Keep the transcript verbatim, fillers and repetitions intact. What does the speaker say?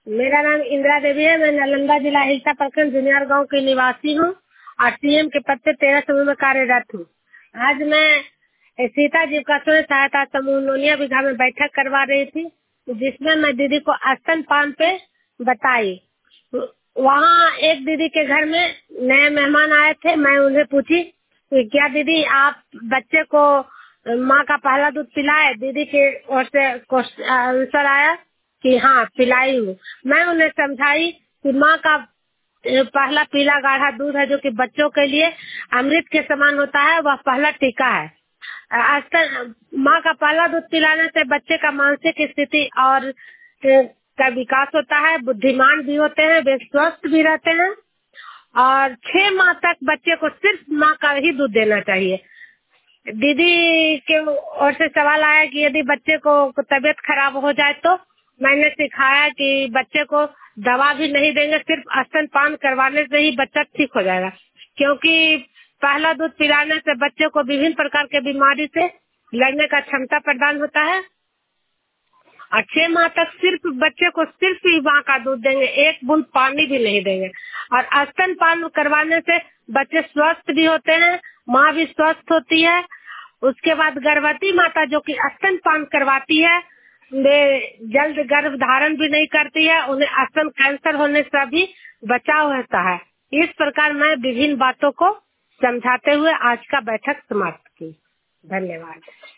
मेरा नाम इंदिरा देवी है। मैं नालंदा जिला हिलसा प्रखंड जुनियर गांव की निवासी हूँ और सीएम के पद पे तेरह समूह में कार्यरत हूँ। आज मैं सीता जी का स्वयं सहायता समूह लोनिया बीघा में बैठक करवा रही थी, जिसमें मैं दीदी को स्तनपान पे बताई। वहाँ एक दीदी के घर में नए मेहमान आए थे। मैं उन्हें पूछी कि क्या दीदी आप बच्चे को माँ का पहला दूध पिलाए? दीदी के ओर से आंसर आया कि हाँ पिलाई हूँ। मैं उन्हें समझाई कि माँ का पहला पीला गाढ़ा दूध है जो कि बच्चों के लिए अमृत के समान होता है, वह पहला टीका है। आजकल माँ का पहला दूध पिलाने से बच्चे का मानसिक स्थिति और का विकास होता है, बुद्धिमान भी होते हैं, वे स्वस्थ भी रहते हैं। और छह माह तक बच्चे को सिर्फ माँ का ही दूध देना चाहिए। दीदी के ओर से सवाल आया कि यदि बच्चे को तबीयत खराब हो जाए तो मैंने सिखाया कि बच्चे को दवा भी नहीं देंगे, सिर्फ स्तनपान करवाने से ही बच्चा ठीक हो जाएगा, क्योंकि पहला दूध पिलाने से बच्चे को विभिन्न प्रकार के बीमारी से लड़ने का क्षमता प्रदान होता है। और छह माह तक सिर्फ बच्चे को सिर्फ ही माँ का दूध देंगे, एक बूंद पानी भी नहीं देंगे। और स्तनपान करवाने से बच्चे स्वस्थ भी होते हैं, माँ भी स्वस्थ होती है। उसके बाद गर्भवती माता जो कि स्तनपान करवाती है, वे जल्द गर्भ धारण भी नहीं करती है, उन्हें स्तन कैंसर होने से भी बचाव होता है। इस प्रकार मैं विभिन्न बातों को समझाते हुए आज का बैठक समाप्त की। धन्यवाद।